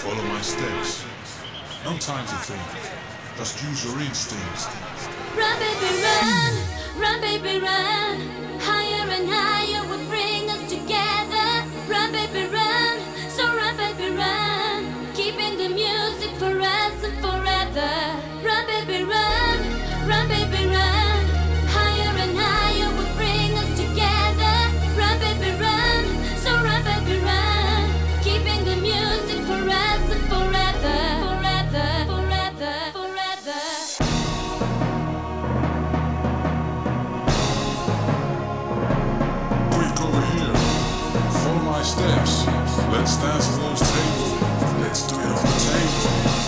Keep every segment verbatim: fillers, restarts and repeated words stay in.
Follow my steps. No time to think. Just use your instincts. Run, baby, run. Run, baby, run. Higher and higher will bring us together. Run, baby, run. So run, baby, run. Keeping the music for us and forever. Run, baby, run. Run, baby, run. Higher and higher will bring us together. Run, baby, run. So run, baby, run. Keeping the music for us and forever. Forever, forever, forever. Quick over here. Follow my steps. Let's dance on those tables. Let's do it on the table.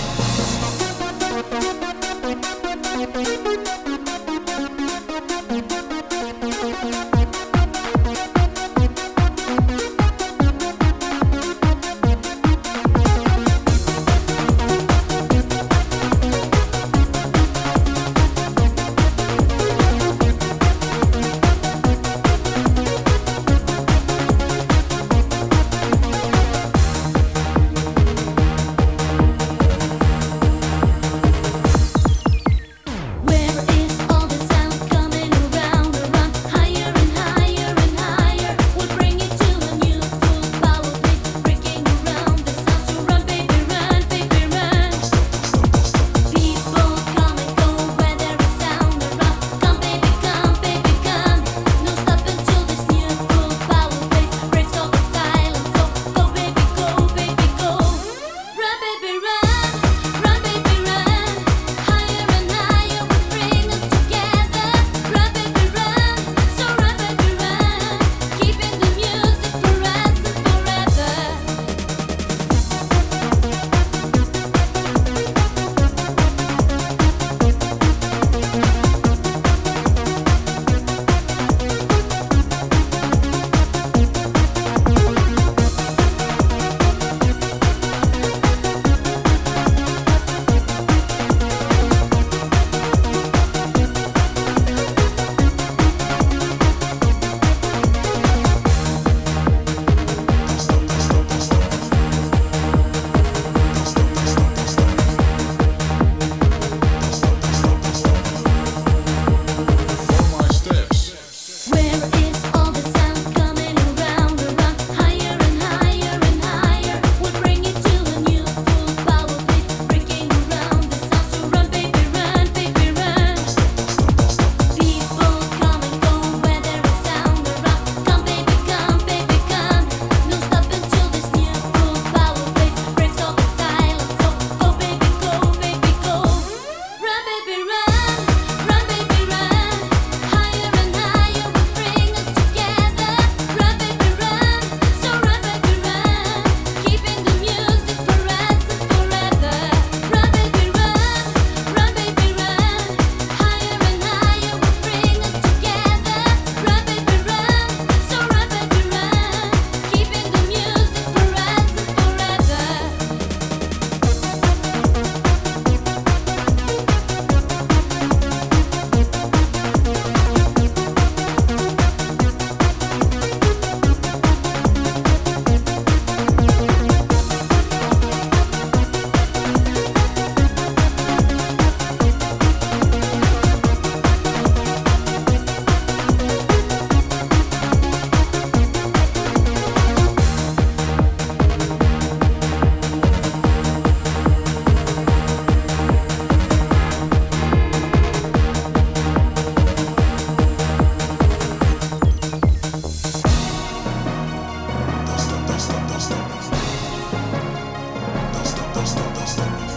Stop, stop, stop, stop.